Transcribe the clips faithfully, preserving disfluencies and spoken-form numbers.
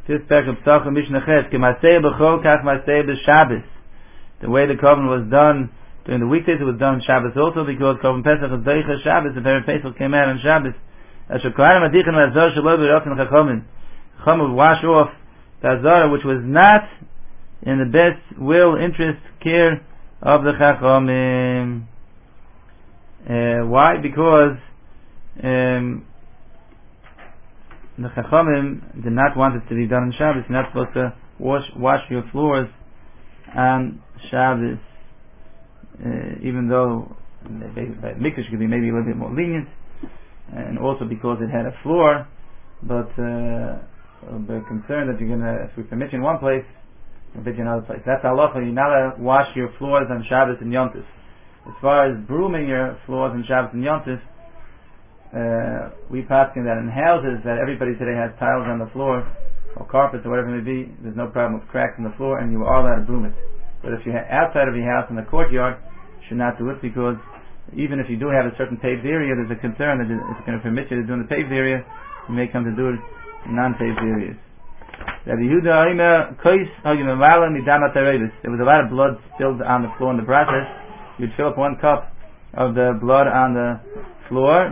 Fifth parak of Pesachim Mishnah Ches. K'masei b'chol kach masei b'Shabbos. The way the korban was done during the weekdays, it was done on Shabbos also, because korban Pesach is Deicha Shabbos. The very Pesach came out on Shabbos. Asher kohanim adichin v'azor shelo b'rotzen chachamim. Chachamim would wash off the azara which was not in the best will, interest, care of the chachamim. Uh, why? Because um, the chachamim did not want it to be done on Shabbos. You're not supposed to wash wash your floors on Shabbos, uh, even though by Mikdash could be maybe a little bit more lenient, and also because it had a floor. But uh, they're concerned that you're gonna, if we permit you in one place, we'll permit you in another place. That's halacha. You're not allowed to wash your floors on Shabbos and Yom Tov. As far as brooming your floors on Shabbos and Yom Tov, uh, we paskin that in houses that everybody today has tiles on the floor or carpets or whatever it may be, there's no problem with cracks in the floor, and you are allowed to broom it. But if you're outside of your house in the courtyard, you should not do it, because even if you do have a certain paved area, there's a concern that it's going to permit you to do in the paved area, you may come to do it in non-paved areas. There was a lot of blood spilled on the floor in the process. You'd fill up one cup of the blood on the floor,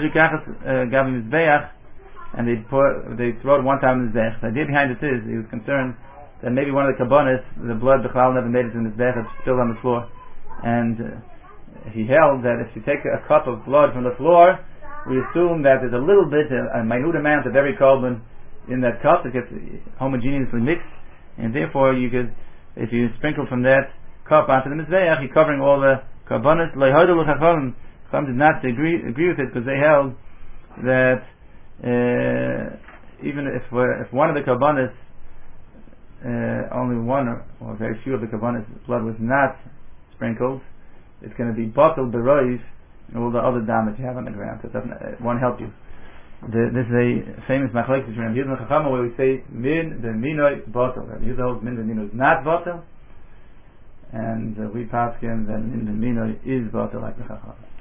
and they pour, they throw it one time in the mizbech. The idea behind it is he was concerned that maybe one of the kabbonis, the blood b'chlal never made it in the mizbech, it's spilled on the floor, and uh, he held that if you take a cup of blood from the floor, we assume that there's a little bit, a, a minute amount of every korban in that cup that gets homogeneously mixed, and therefore you could, if you sprinkle from that cup onto the mizbech, you're covering all the kabbonis. Chacham did not agree agree with it, because they held that uh, even if if one of the kabbonis, uh, only one or, or very few of the kabbonis blood was not sprinkled, it's going to be bottled beroiv and all the other damage you have on the ground. So it doesn't, it won't help you. The, this is a famous machlokes between Rabbi Yehuda and Chachama, where we say min the minoi bottle. Rabbi Yehuda holds min the minoi is not bottle, and uh, we paskin that min the minoi is bottle like the Chachama.